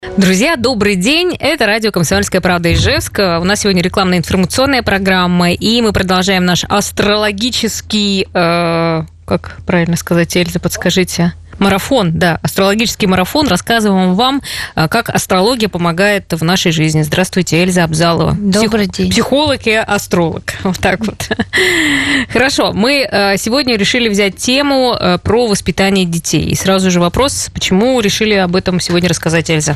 Друзья, добрый день. Это радио «Комсомольская правда» Ижевск. У нас сегодня рекламно-информационная программа, и мы продолжаем наш астрологический, как правильно сказать, Эльза, подскажите? Марафон, да, астрологический марафон. Рассказываем вам, как астрология помогает в нашей жизни. Здравствуйте, Эльза Абзалова. Добрый день. Психолог и астролог. Вот так вот. Хорошо, мы сегодня решили взять тему про воспитание детей. И сразу же вопрос, почему решили об этом сегодня рассказать, Эльза?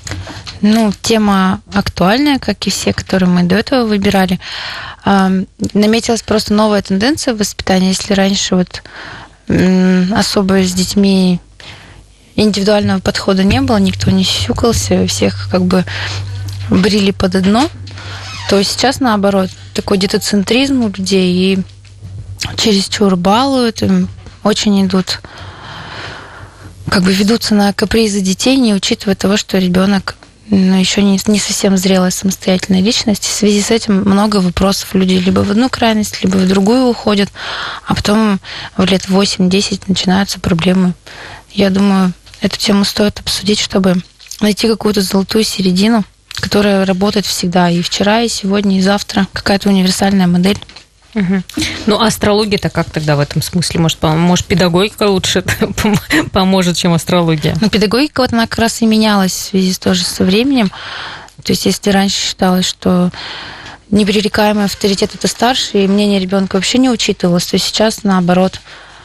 Тема актуальная, как и все, которые мы до этого выбирали. Наметилась просто новая тенденция в воспитании. Если раньше особо с детьми индивидуального подхода не было, никто не сюсюкался, всех как бы брили под одно, то сейчас, наоборот, такой детоцентризм у людей, и чересчур балуют, им очень идут, как бы ведутся на капризы детей, не учитывая того, что ребенок еще не совсем зрелая самостоятельная личность. В связи с этим много вопросов. Люди либо в одну крайность, либо в другую уходят, а потом в лет 8-10 начинаются проблемы. Я думаю, эту тему стоит обсудить, чтобы найти какую-то золотую середину, которая работает всегда, и вчера, и сегодня, и завтра. Какая-то универсальная модель. Угу. Ну, астрология-то как тогда в этом смысле? Может, педагогика лучше поможет, чем астрология? Педагогика она как раз и менялась в связи тоже со временем. То есть, если раньше считалось, что непререкаемый авторитет – это старший, и мнение ребенка вообще не учитывалось, то сейчас наоборот.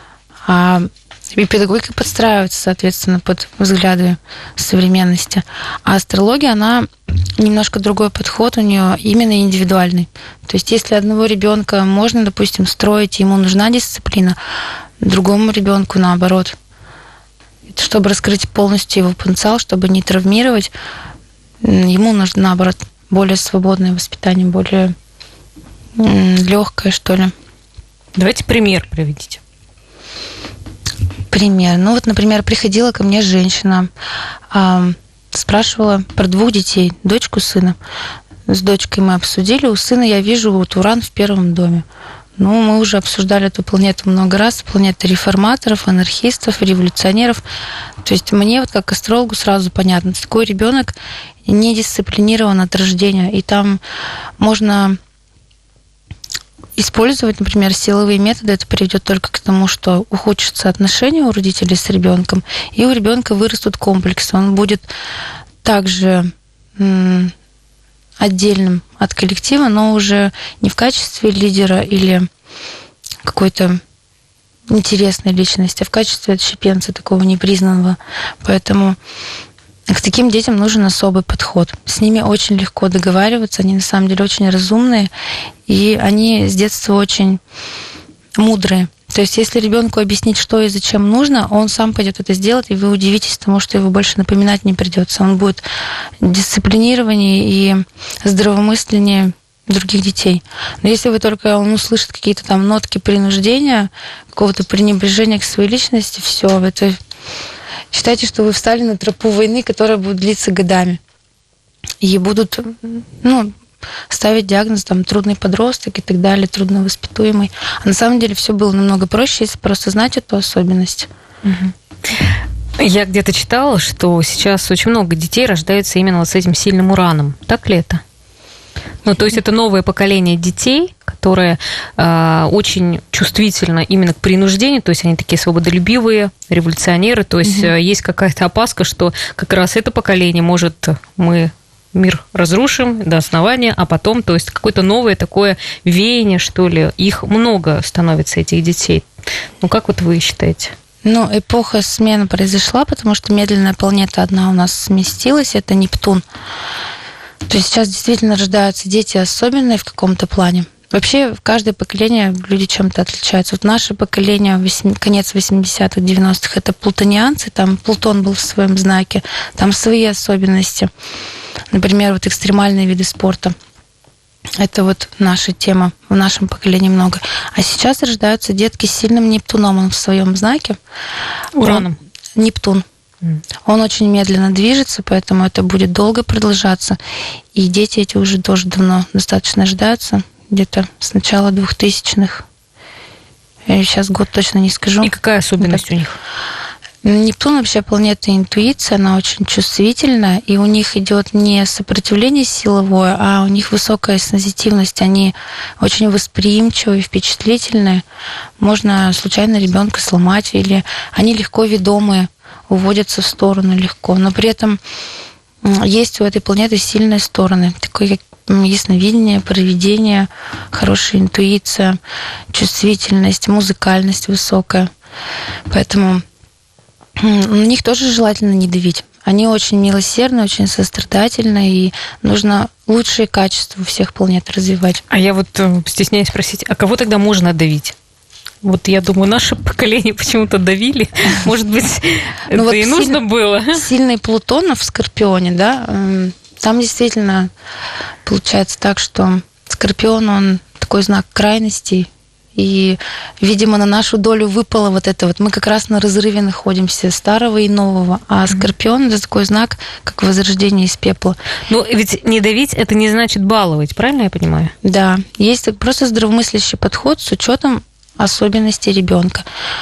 И педагогика подстраивается, соответственно, под взгляды современности. А астрология, она немножко другой подход у нее, именно индивидуальный. То есть, если одного ребенка можно, допустим, строить, ему нужна дисциплина, другому ребенку наоборот. Чтобы раскрыть полностью его потенциал, чтобы не травмировать, ему нужно, наоборот, более свободное воспитание, более легкое, что ли. Давайте пример приведите. Пример. Например, приходила ко мне женщина, спрашивала про 2 детей, дочку, сына. С дочкой мы обсудили. У сына я вижу Уран в 1 доме. Мы уже обсуждали эту планету много раз. Планета реформаторов, анархистов, революционеров. То есть мне как астрологу сразу понятно, такой ребенок не дисциплинирован от рождения. И там можно использовать, например, силовые методы, это приведет только к тому, что ухудшатся отношения у родителей с ребенком, и у ребенка вырастут комплексы. Он будет также отдельным от коллектива, но уже не в качестве лидера или какой-то интересной личности, а в качестве отщепенца, такого непризнанного. Поэтому к таким детям нужен особый подход. С ними очень легко договариваться, они на самом деле очень разумные, и они с детства очень мудрые. То есть, если ребенку объяснить, что и зачем нужно, он сам пойдет это сделать, и вы удивитесь тому, что его больше напоминать не придется. Он будет дисциплинированнее и здравомысленнее других детей. Но если вы только он услышит какие-то там нотки принуждения, какого-то пренебрежения к своей личности, все, это считайте, что вы встали на тропу войны, которая будет длиться годами. И будут, ставить диагноз, трудный подросток и так далее, трудновоспитуемый. А на самом деле все было намного проще, если просто знать эту особенность. Я где-то читала, что сейчас очень много детей рождаются именно с этим сильным ураном. Так ли это? То есть это новое поколение детей, которое очень чувствительно именно к принуждению, то есть они такие свободолюбивые, революционеры, то есть есть какая-то опаска, что как раз это поколение может мир разрушим до основания, а потом, то есть какое-то новое такое веяние, что ли, их много становится, этих детей. Как вы считаете? Эпоха смены произошла, потому что медленная планета одна у нас сместилась, это Нептун. То есть сейчас действительно рождаются дети особенные в каком-то плане. Вообще, в каждое поколение люди чем-то отличаются. Наше поколение, конец 80-х, 90-х, это плутонианцы, там Плутон был в своем знаке, там свои особенности. Например, экстремальные виды спорта. Это наша тема, в нашем поколении много. А сейчас рождаются детки с сильным Нептуном, он в своем знаке. Ураном. Нептун. Он очень медленно движется, поэтому это будет долго продолжаться. И дети эти уже тоже давно достаточно рождаются, где-то с начала 2000-х. Я сейчас год точно не скажу. И какая особенность у них? Нептун вообще планета интуиции, она очень чувствительна, и у них идет не сопротивление силовое, а у них высокая сенситивность, они очень восприимчивые, впечатлительные. Можно случайно ребенка сломать, или они легко ведомые, уводятся в сторону легко, но при этом есть у этой планеты сильные стороны, такое как ясновидение, провидение, хорошая интуиция, чувствительность, музыкальность высокая. Поэтому на них тоже желательно не давить. Они очень милосердны, очень сострадательны, и нужно лучшие качества у всех планет развивать. А я вот стесняюсь спросить, а кого тогда можно давить? Вот я думаю, наше поколение почему-то давили. Может быть, это вот и нужно было? Сильный Плутон в Скорпионе, да, там действительно получается так, что Скорпион, он такой знак крайностей, и, видимо, на нашу долю выпало вот это вот. Мы как раз на разрыве находимся старого и нового. А Скорпион – это такой знак, как возрождение из пепла. Ну, ведь не давить – это не значит баловать, правильно я понимаю? Да. Есть просто здравомыслящий подход с учетом особенностей ребенка.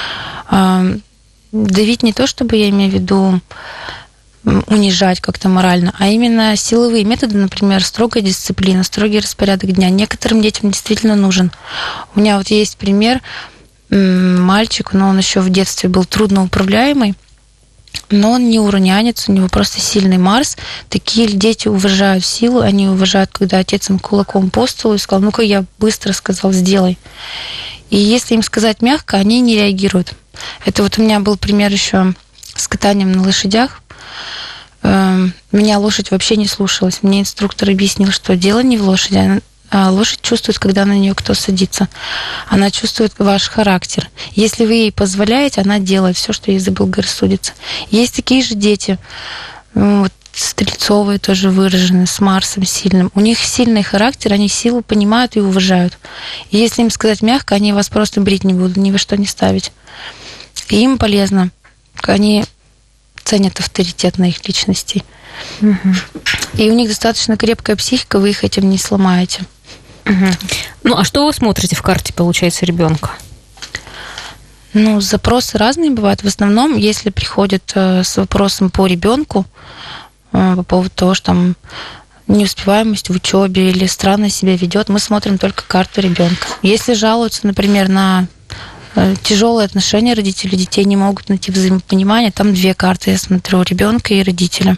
Давить не то, чтобы я имею в виду унижать как-то морально, а именно силовые методы, например, строгая дисциплина, строгий распорядок дня. Некоторым детям действительно нужен. У меня вот есть пример, мальчик, но он еще в детстве был трудноуправляемый, но он не уронянец, у него просто сильный Марс. Такие дети уважают силу, они уважают, когда отец им кулаком по столу и сказал, ну-ка, я быстро сказал, сделай. И если им сказать мягко, они не реагируют. Это вот у меня был пример еще с катанием на лошадях. Меня лошадь вообще не слушалась. Мне инструктор объяснил, что дело не в лошади, а лошадь чувствует, когда на нее кто садится. Она чувствует ваш характер. Если вы ей позволяете, она делает все, что ей заблагорассудится. Есть такие же дети, вот, стрельцовые тоже выражены, с Марсом сильным. У них сильный характер, они силу понимают и уважают. И если им сказать мягко, они вас просто брить не будут, ни во что не ставить. И им полезно. Они ценят авторитет на их личностей. Угу. И у них достаточно крепкая психика, вы их этим не сломаете. Угу. Ну, а что вы смотрите в карте, получается, ребенка? Ну, запросы разные бывают. В основном, если приходят с вопросом по ребенку, по поводу того, что там неуспеваемость в учебе или странно себя ведет, мы смотрим только карту ребенка. Если жалуются, например, на тяжелые отношения родителей, детей не могут найти взаимопонимание, там две карты, я смотрю, ребенка и родителя.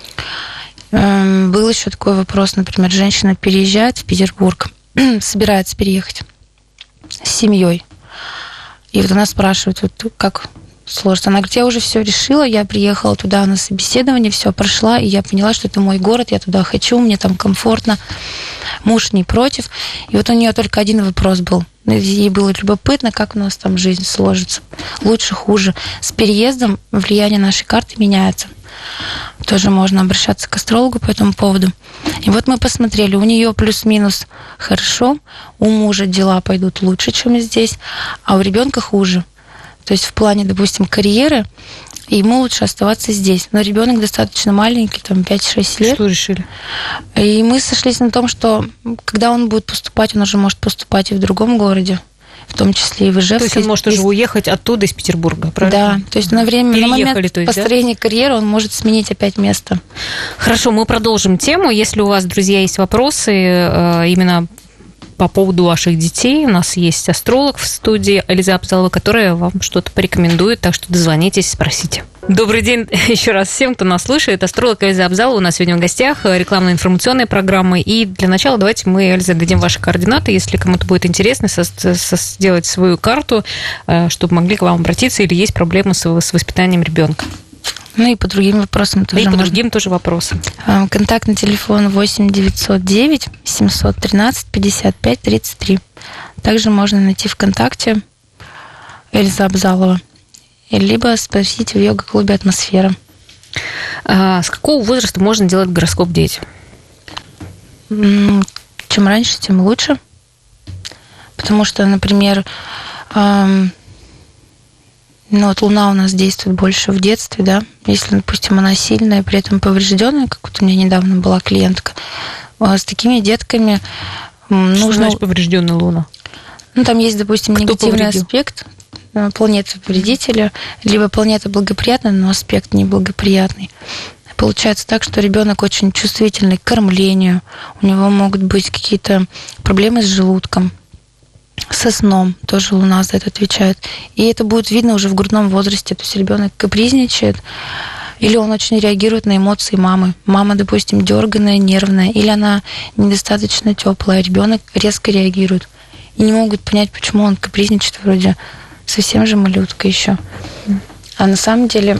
Был еще такой вопрос, например, женщина переезжает в Петербург, собирается переехать с семьей. И вот она спрашивает, вот как сложно. Она говорит, я уже все решила, я приехала туда на собеседование, все прошла, и я поняла, что это мой город, я туда хочу, мне там комфортно, муж не против. И вот у нее только один вопрос был. Ей было любопытно, как у нас там жизнь сложится. Лучше, хуже. С переездом влияние нашей карты меняется. Тоже можно обращаться к астрологу по этому поводу. И вот мы посмотрели, у нее плюс-минус хорошо, у мужа дела пойдут лучше, чем здесь, а у ребенка хуже. То есть в плане, допустим, карьеры, ему лучше оставаться здесь. Но ребенок достаточно маленький, там 5-6 лет. Что решили? И мы сошлись на том, что когда он будет поступать, он уже может поступать и в другом городе, в том числе и в Ижевске. То есть он может уже уехать оттуда, из Петербурга, правильно? Да, то есть на момент построения карьеры он может сменить опять место. Хорошо, мы продолжим тему. Если у вас, друзья, есть вопросы именно по поводу ваших детей, у нас есть астролог в студии Эльза Абзалова, которая вам что-то порекомендует, так что дозвонитесь, спросите. Добрый день еще раз всем, кто нас слушает. Астролог Эльза Абзалова у нас сегодня в гостях, рекламно-информационные программы. И для начала давайте мы, Эльза, дадим ваши координаты, если кому-то будет интересно сделать свою карту, чтобы могли к вам обратиться, или есть проблемы с воспитанием ребенка. Ну и по другим вопросам тоже. И по другим тоже вопросам. Контактный телефон 8 909 713 55 33. Также можно найти ВКонтакте Эльза Абзалова. Либо спросить в йога-клубе «Атмосфера». С какого возраста можно делать гороскоп детям? Чем раньше, тем лучше. Потому что, например, вот Луна у нас действует больше в детстве, да. Если, допустим, она сильная, при этом поврежденная, как вот у меня недавно была клиентка, с такими детками нужно... Что значит поврежденная Луна? Ну, там есть, допустим, негативный аспект. планеты вредителя, либо планета благоприятная, но аспект неблагоприятный. Получается так, что ребенок очень чувствительный к кормлению, у него могут быть какие-то проблемы с желудком, со сном, тоже Луна за это отвечает. И это будет видно уже в грудном возрасте, то есть ребенок капризничает, или он очень реагирует на эмоции мамы. Мама, допустим, дерганая, нервная, или она недостаточно теплая, ребенок резко реагирует. И не могут понять, почему он капризничает, вроде совсем же малютка еще. А на самом деле,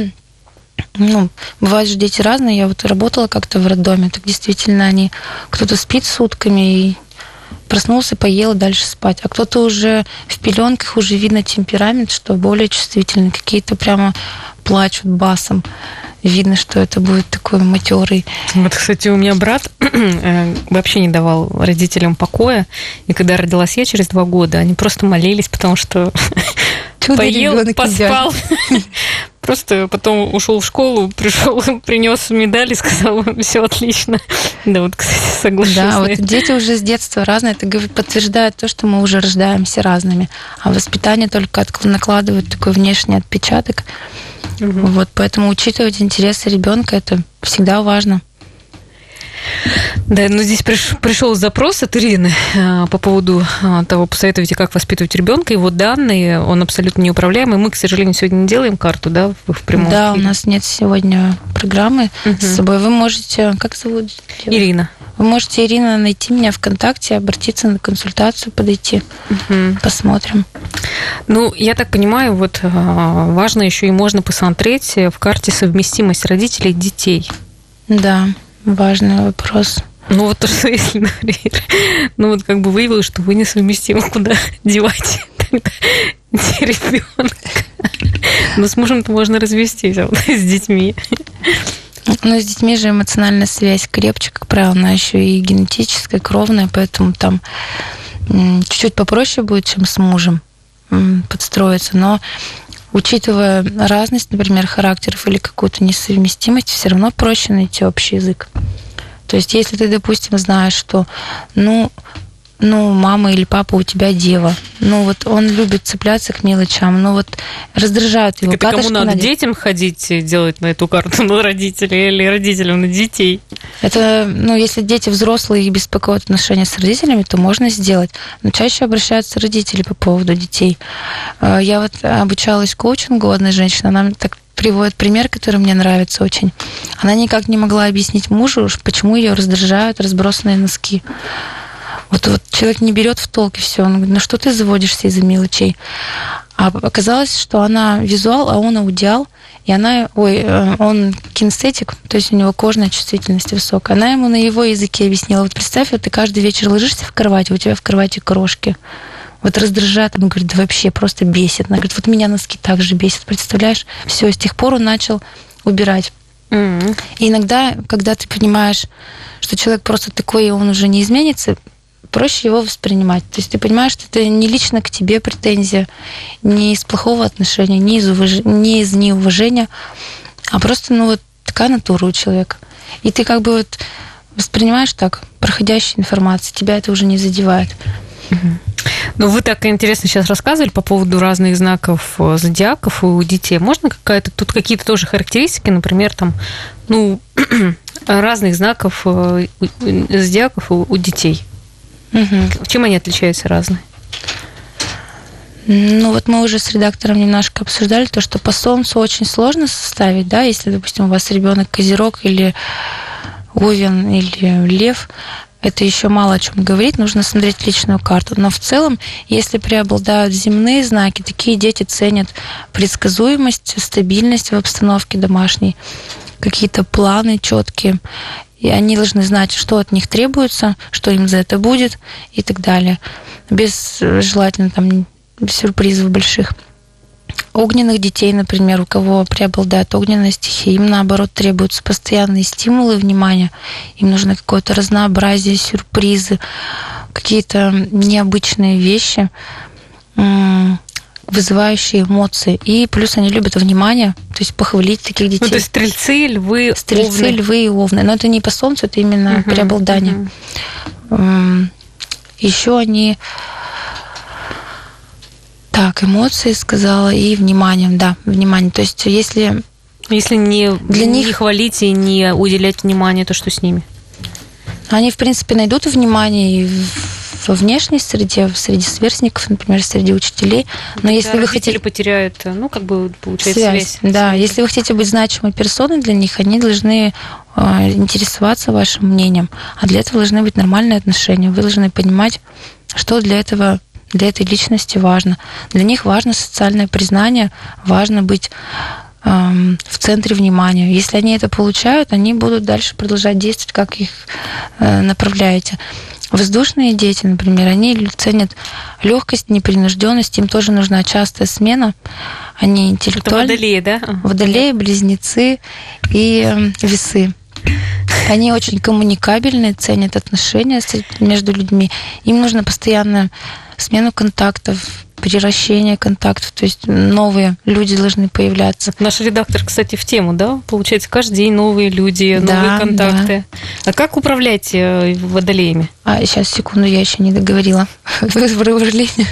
бывают же дети разные. Я вот работала как-то в роддоме, так действительно кто-то спит сутками и проснулся, поел, дальше спать. А кто-то уже в пеленках, уже видно темперамент, что более чувствительный. Какие-то прямо плачут басом. Видно, что это будет такой матерый. Вот, кстати, у меня брат вообще не давал родителям покоя. И когда родилась я через 2 года, они просто молились, потому что поел, поспал. Просто потом ушел в школу, пришел, принес медаль и сказал, все отлично. Да, вот, кстати, соглашусь. Да, вот дети уже с детства разные. Это подтверждает то, что мы уже рождаемся разными. А воспитание только накладывает такой внешний отпечаток. Угу. Вот, поэтому учитывать интересы ребенка это всегда важно. Да, но здесь пришел запрос от Ирины по поводу того, посоветуйте, как воспитывать ребенка. Его данные, он абсолютно неуправляемый. Мы, к сожалению, сегодня не делаем карту, да, в прямом эфире. Да, у нас нет сегодня программы с собой. Вы можете, как зовут? Ирина. Вы можете, Ирина, найти меня ВКонтакте, обратиться на консультацию, подойти. Посмотрим. Ну, я так понимаю, вот важно еще и можно посмотреть в карте совместимость родителей и детей. Да. Важный вопрос. Ну, вот то, что если, например, вот как бы выявилось, что вы несовместимы, куда девать ребенка. Но с мужем-то можно развестись, а вот с детьми. Ну, с детьми же эмоциональная связь крепче, как правило, она еще и генетическая, кровная, поэтому там чуть-чуть попроще будет, чем с мужем подстроиться, но учитывая разность, например, характеров или какую-то несовместимость, все равно проще найти общий язык. То есть, если ты, допустим, знаешь, что, мама или папа у тебя дева, вот он любит цепляться к мелочам, вот раздражает его. Так это кому надо, детям ходить делать на эту карту, на родителей или родителям на детей? Это, если дети взрослые и беспокоят отношения с родителями, то можно сделать. Но чаще обращаются родители по поводу детей. Я вот обучалась коучингу у одной женщины, она так приводит пример, который мне нравится очень. Она никак не могла объяснить мужу, почему ее раздражают разбросанные носки. Вот человек не берет в толк, и все. Он говорит, что ты заводишься из-за мелочей? А оказалось, что она визуал, а он аудиал, и он кинестетик, то есть у него кожная чувствительность высокая. Она ему на его языке объяснила. Вот представь, ты каждый вечер ложишься в кровать, у тебя в кровати крошки. Вот раздражает, он говорит, да вообще просто бесит. Она говорит, вот меня носки так же бесит, представляешь? Все, с тех пор он начал убирать. И иногда, когда ты понимаешь, что человек просто такой, и он уже не изменится, проще его воспринимать. То есть ты понимаешь, что это не лично к тебе претензия, не из плохого отношения, не из неуважения, а просто, такая натура у человека. И ты как бы воспринимаешь так, проходящую информацию, тебя это уже не задевает. Ну, вы так интересно сейчас рассказывали по поводу разных знаков зодиаков у детей. Можно тут какие-то тоже характеристики, например, там, разных знаков зодиаков у детей? Чем они отличаются разные? Мы уже с редактором немножко обсуждали то, что по Солнцу очень сложно составить, да, если, допустим, у вас ребенок Козерог или Овен или Лев, это еще мало о чем говорит, нужно смотреть личную карту. Но в целом, если преобладают земные знаки, такие дети ценят предсказуемость, стабильность в обстановке домашней, какие-то планы четкие. И они должны знать, что от них требуется, что им за это будет и так далее. Без желательно сюрпризов больших. Огненных детей, например, у кого преобладает огненная стихия, им, наоборот, требуются постоянные стимулы внимания. Им нужно какое-то разнообразие, сюрпризы, какие-то необычные вещи, вызывающие эмоции. И плюс они любят внимание, то есть похвалить таких детей. То есть стрельцы, львы, овны. Львы и овны. Но это не по Солнцу, это именно преобладание. Еще они... Так, эмоции сказала и вниманием, да, внимание. То есть если не, для них... не хвалить и не уделять внимание, то что с ними? Они, в принципе, найдут внимание и во внешней среде, среди сверстников, например, среди учителей. Но когда если вы хотите... потеряют, получается, связь. Да, если вы хотите быть значимой персоной для них, они должны интересоваться вашим мнением. А для этого должны быть нормальные отношения. Вы должны понимать, что для этой личности важно. Для них важно социальное признание, важно быть в центре внимания. Если они это получают, они будут дальше продолжать действовать, как их направляете. Воздушные дети, например, они ценят легкость, непринужденность, им тоже нужна частая смена. Они интеллектуальны. Это водолеи, да? Водолеи, близнецы и весы. Они очень коммуникабельны, ценят отношения между людьми. Им нужно постоянно смену контактов, приращение контактов, то есть новые люди должны появляться. Наш редактор, кстати, в тему, да? Получается, каждый день новые люди, новые контакты. Да. А как управлять водолеями? Сейчас, секунду, я еще не договорила. Про управление.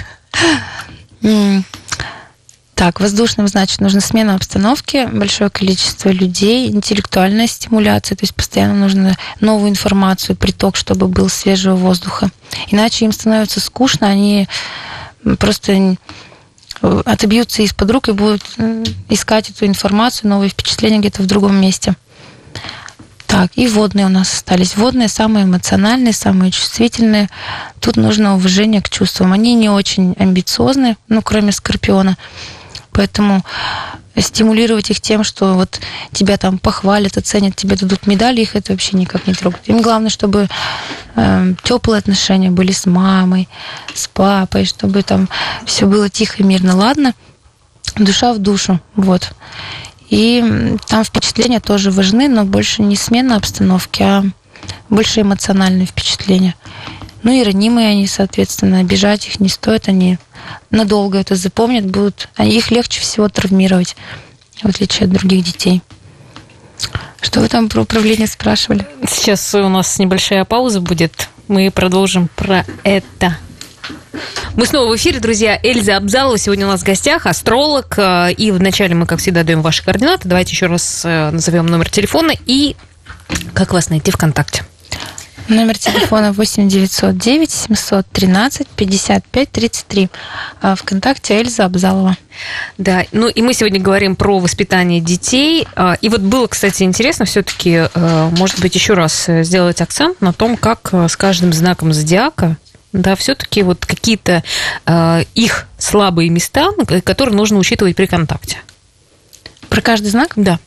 Так, воздушным, значит, нужна смена обстановки, большое количество людей, интеллектуальная стимуляция, то есть постоянно нужно новую информацию, приток, чтобы был свежего воздуха. Иначе им становится скучно, они просто отобьются из-под рук и будут искать эту информацию, новые впечатления где-то в другом месте. Так, и водные у нас остались. Водные самые эмоциональные, самые чувствительные. Тут нужно уважение к чувствам. Они не очень амбициозны, кроме Скорпиона. Поэтому стимулировать их тем, что вот тебя там похвалят, оценят, тебе дадут медали, их это вообще никак не трогает. Им главное, чтобы теплые отношения были с мамой, с папой, чтобы там все было тихо, мирно, ладно. Душа в душу, вот. И там впечатления тоже важны, но больше не смена обстановки, а больше эмоциональные впечатления. И ранимые они, соответственно, обижать их не стоит, они надолго это запомнят, их легче всего травмировать, в отличие от других детей. Что вы там про управление спрашивали? Сейчас у нас небольшая пауза будет, мы продолжим про это. Мы снова в эфире, друзья. Эльза Абзалова сегодня у нас в гостях, астролог. И вначале мы, как всегда, даем ваши координаты. Давайте еще раз назовем номер телефона и как вас найти ВКонтакте. Номер телефона 8 909 713 55 33. ВКонтакте Эльза Абзалова. Да, и мы сегодня говорим про воспитание детей. И вот было, кстати, интересно все-таки, может быть, еще раз сделать акцент на том, как с каждым знаком зодиака, да, все-таки вот какие-то их слабые места, которые нужно учитывать при контакте. Про каждый знак? Да.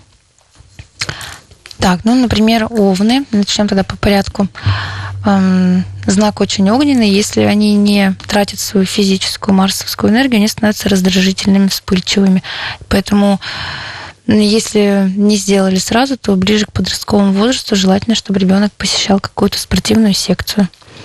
Так, например, овны. Начнем тогда по порядку. Знак очень огненный. Если они не тратят свою физическую марсовскую энергию, они становятся раздражительными, вспыльчивыми. Поэтому, если не сделали сразу, то ближе к подростковому возрасту желательно, чтобы ребенок посещал какую-то спортивную секцию.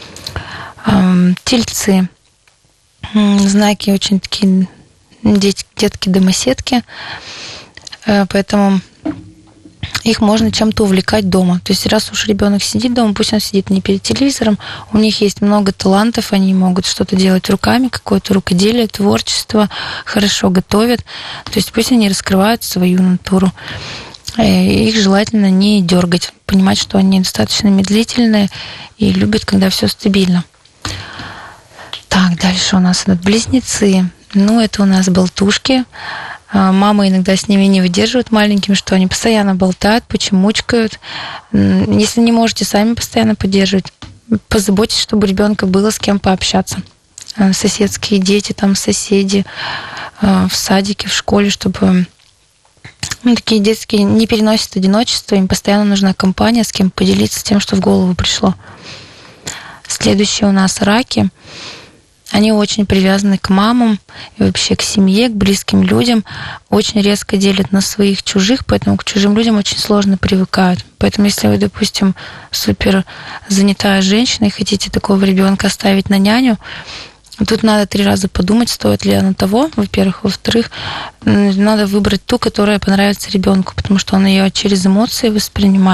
Тельцы. Знаки очень такие детки-домоседки. Поэтому их можно чем-то увлекать дома. То есть раз уж ребенок сидит дома, пусть он сидит не перед телевизором, у них есть много талантов, они могут что-то делать руками, какое-то рукоделие, творчество, хорошо готовят. То есть пусть они раскрывают свою натуру. Их желательно не дергать, понимать, что они достаточно медлительные и любят, когда все стабильно. Так, дальше у нас идут близнецы. Это у нас болтушки. Мамы иногда с ними не выдерживают маленькими, что они постоянно болтают, почемучкают. Если не можете сами постоянно поддерживать, позаботьтесь, чтобы у ребенка было с кем пообщаться. Соседские дети, там соседи в садике, в школе, чтобы такие детские не переносят одиночество, им постоянно нужна компания, с кем поделиться тем, что в голову пришло. Следующие у нас раки. Они очень привязаны к мамам и вообще к семье, к близким людям. Очень резко делят на своих чужих, поэтому к чужим людям очень сложно привыкают. Поэтому если вы, допустим, супер занятая женщина и хотите такого ребенка оставить на няню, тут надо 3 раза подумать, стоит ли оно того, во-первых. Во-вторых, надо выбрать ту, которая понравится ребенку, потому что он ее через эмоции воспринимает.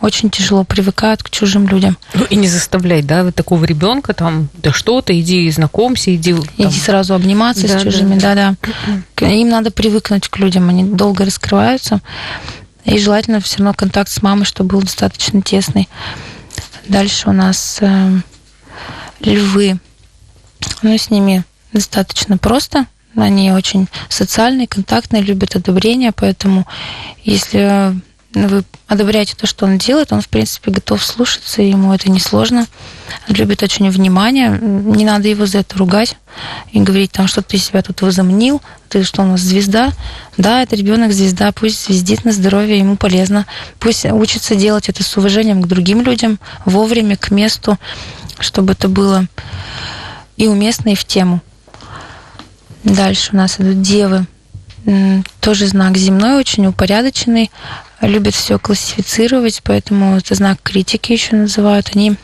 очень тяжело привыкают к чужим людям. Ну и не заставлять, да, вот такого ребенка там, да что-то, иди знакомься, иди сразу обниматься с чужими, да. Им надо привыкнуть к людям, они долго раскрываются. И желательно все равно контакт с мамой, чтобы был достаточно тесный. Дальше у нас львы. Ну, с ними достаточно просто. Они очень социальные, контактные, любят одобрение, поэтому если вы одобряете то, что он делает, он, в принципе, готов слушаться, ему это несложно. Любит очень внимание, не надо его за это ругать и говорить, там, что ты себя тут возомнил, ты что, у нас звезда? Да, это ребенок звезда, пусть звездит на здоровье, ему полезно. Пусть учится делать это с уважением к другим людям, вовремя, к месту, чтобы это было и уместно, и в тему. Дальше у нас идут девы. Тоже знак земной, очень упорядоченный, любят все классифицировать, поэтому это знак критики еще называют. Они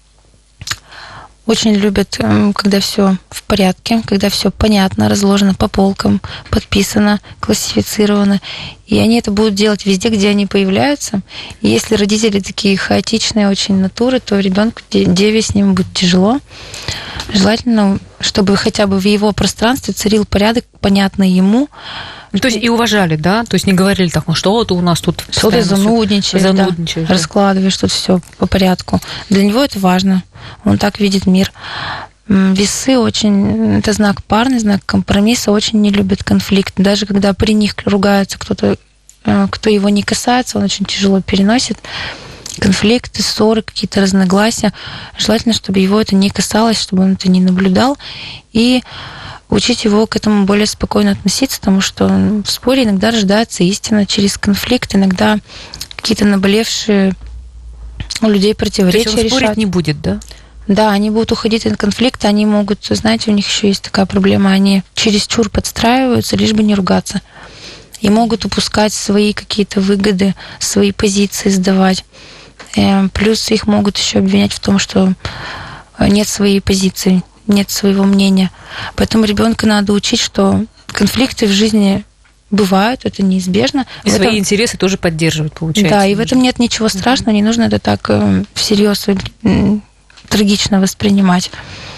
очень любят, когда все в порядке, когда все понятно, разложено по полкам, подписано, классифицировано. И они это будут делать везде, где они появляются. И если родители такие хаотичные очень натуры, то ребенку, деве, с ним будет тяжело. Желательно, чтобы хотя бы в его пространстве царил порядок, понятный ему. То есть и уважали, да? То есть не говорили так, ну что ты у нас тут что ты занудничаешь, да? Раскладываешь тут все по порядку. Для него это важно. Он так видит мир. Весы очень, это знак парный, знак компромисса, очень не любит конфликт. Даже когда при них ругается кто-то, кто его не касается, он очень тяжело переносит конфликты, ссоры, какие-то разногласия. Желательно, чтобы его это не касалось, чтобы он это не наблюдал. И учить его к этому более спокойно относиться, потому что в споре иногда рождается истина через конфликт, иногда какие-то наболевшие у людей противоречия решать. То есть он спорить не будет, да? Да, они будут уходить от конфликта, они могут, знаете, у них еще есть такая проблема, они чересчур подстраиваются, лишь бы не ругаться. И могут упускать свои какие-то выгоды, свои позиции сдавать. Плюс их могут еще обвинять в том, что нет своей позиции, нет своего мнения. Поэтому ребенка надо учить, что конфликты в жизни бывают, это неизбежно. И свои интересы тоже поддерживать, получается. Да, и в этом нет ничего страшного, не нужно это так всерьез трагично воспринимать.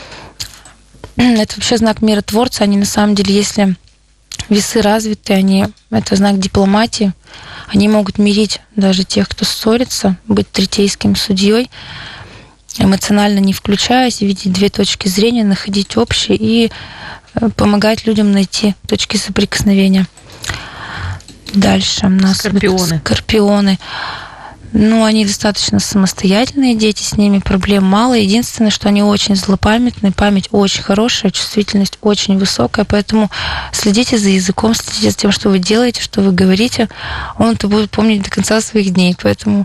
Это вообще знак миротворца. Они на самом деле, если весы развиты, это знак дипломатии. Они могут мирить даже тех, кто ссорится, быть третейским судьей, эмоционально не включаясь, видеть две точки зрения, находить общие и помогать людям найти точки соприкосновения. Дальше у нас скорпионы. Ну, они достаточно самостоятельные дети, с ними проблем мало. Единственное, что они очень злопамятны, память очень хорошая, чувствительность очень высокая, поэтому следите за языком, следите за тем, что вы делаете, что вы говорите. Он это будет помнить до конца своих дней, поэтому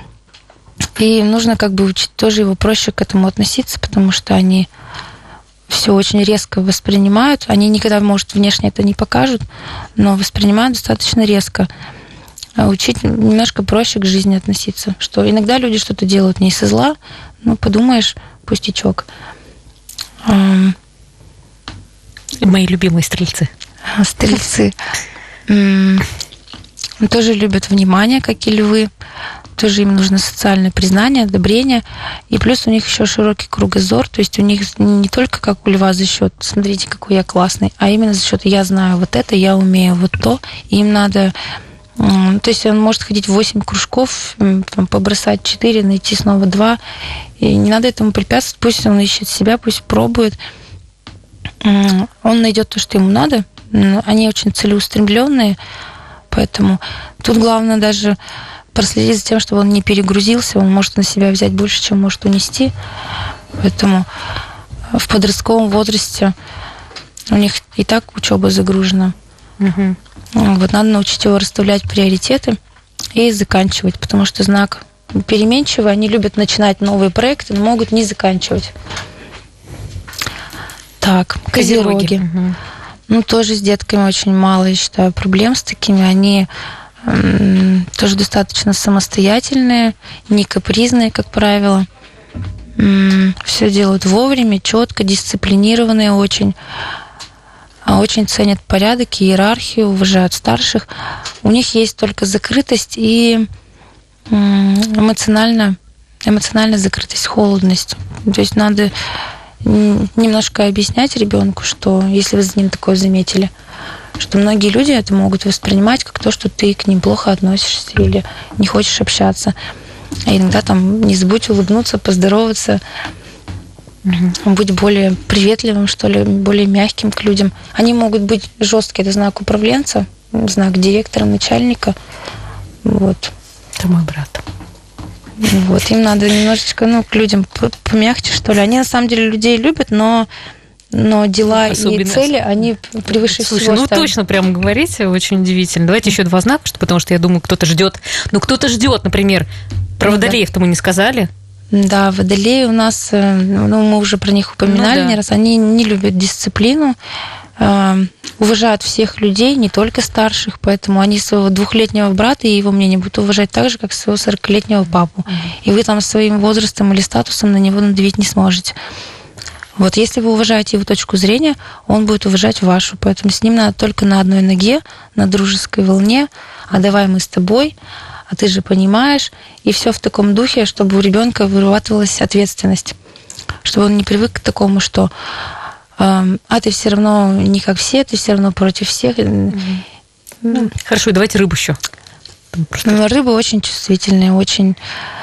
и нужно учить тоже его проще к этому относиться, потому что они все очень резко воспринимают. Они никогда, может, внешне это не покажут, но воспринимают достаточно резко. Учить немножко проще к жизни относиться. Что иногда люди что-то делают не со зла, но подумаешь, пустячок. Мои любимые стрельцы. Стрельцы. Тоже любят внимание, как и львы. Тоже им нужно социальное признание, одобрение. И плюс у них еще широкий кругозор. То есть у них не только как у льва за счет «смотрите, какой я классный», а именно за счет «я знаю вот это, я умею вот то». И им надо... То есть он может ходить в 8 кружков, побросать 4, найти снова 2. И не надо этому препятствовать. Пусть он ищет себя, пусть пробует. Он найдет то, что ему надо. Они очень целеустремленные. Поэтому тут главное даже проследить за тем, чтобы он не перегрузился. Он может на себя взять больше, чем может унести. Поэтому в подростковом возрасте у них и так учеба загружена. Угу. Вот надо научить его расставлять приоритеты и заканчивать, потому что знак переменчивый, они любят начинать новые проекты, но могут не заканчивать. Так, козероги. Угу. Ну, тоже с детками очень мало, я считаю, проблем с такими. Они тоже достаточно самостоятельные, не капризные, как правило. Все делают вовремя, четко, дисциплинированные очень. Очень ценят порядок и иерархию, уважают старших. У них есть только закрытость и эмоциональная закрытость, холодность. То есть надо немножко объяснять ребенку, что если вы за ним такое заметили, что многие люди это могут воспринимать как то, что ты к ним плохо относишься или не хочешь общаться. А иногда там не забудь улыбнуться, поздороваться, быть более приветливым, что ли, более мягким к людям. Они могут быть жесткие, это знак управленца, знак директора, начальника. Вот. Это мой брат. Вот, им надо немножечко, к людям помягче, что ли. Они на самом деле людей любят, но дела и цели, они превыше всего. Слушай, точно прямо говорите, очень удивительно. Давайте еще 2 знака, потому что я думаю, кто-то ждет. Кто-то ждет, например, про водолеев-то мы не сказали. Да, водолеи у нас, мы уже про них упоминали не раз, они не любят дисциплину, уважают всех людей, не только старших, поэтому они своего 2-летнего брата и его мнение будут уважать так же, как своего 40-летнего папу. И вы там своим возрастом или статусом на него надавить не сможете. Вот, если вы уважаете его точку зрения, он будет уважать вашу. Поэтому с ним надо только на одной ноге, на дружеской волне. А давай мы с тобой, а ты же понимаешь. И все в таком духе, чтобы у ребенка вырабатывалась ответственность. Чтобы он не привык к такому, что ты все равно не как все, ты все равно против всех. Хорошо, давайте рыбу еще. Рыбы очень чувствительные, очень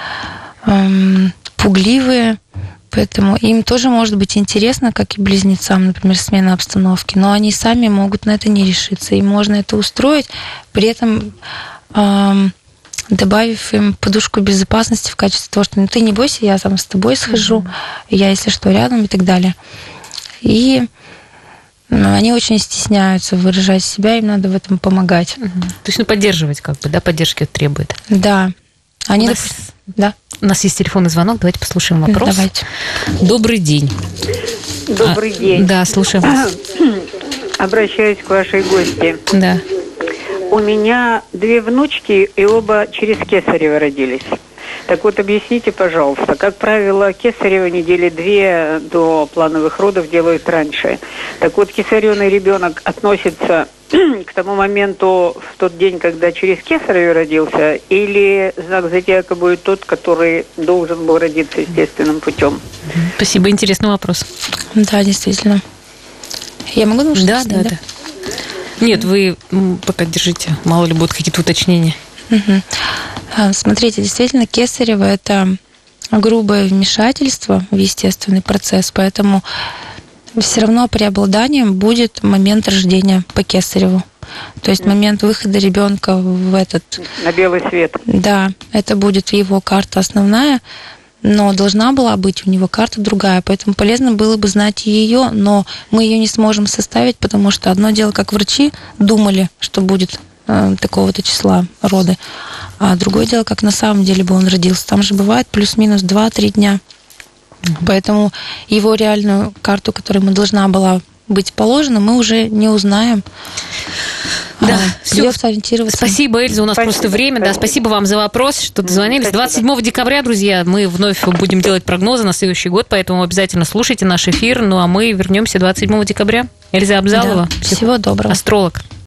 пугливые. Поэтому им тоже может быть интересно, как и близнецам, например, смена обстановки, но они сами могут на это не решиться. И можно это устроить, при этом добавив им подушку безопасности в качестве того, что ты не бойся, я там с тобой схожу, я, если что, рядом и так далее. И они очень стесняются выражать себя, им надо в этом помогать. То есть, поддерживать поддержки требует. Да. Да. У нас есть телефонный звонок, давайте послушаем вопрос. Давайте. Добрый день. Добрый день. Да, слушаем вас. Обращаюсь к вашей гости. Да. У меня 2 внучки, и оба через кесарево родились. Так вот, объясните, пожалуйста, как правило, кесарево недели 2 до плановых родов делают раньше. Так вот, кесаревый ребенок относится к тому моменту, в тот день, когда через кесарево родился, или знак зодиака будет тот, который должен был родиться естественным путем? Спасибо, интересный вопрос. Да, действительно. Я могу научить? Да. Нет, вы пока держите, мало ли будут какие-то уточнения. Смотрите, действительно, кесарево – это грубое вмешательство в естественный процесс, поэтому все равно преобладанием будет момент рождения по кесареву. То есть момент выхода ребенка в этот... На белый свет. Да, это будет его карта основная, но должна была быть у него карта другая, поэтому полезно было бы знать и ее, но мы ее не сможем составить, потому что одно дело, как врачи думали, что будет такого-то числа роды, а другое дело, как на самом деле бы он родился. Там же бывает плюс-минус 2-3 дня. Поэтому его реальную карту, которая ему должна была быть положена, мы уже не узнаем. Да, придется ориентироваться. Спасибо, Эльза, у нас просто время. Да, спасибо вам за вопрос, что дозвонились. 27 декабря, друзья, мы вновь будем делать прогнозы на следующий год, поэтому обязательно слушайте наш эфир. Ну, а мы вернемся 27 декабря. Эльза Абзалова, Всего доброго. Астролог.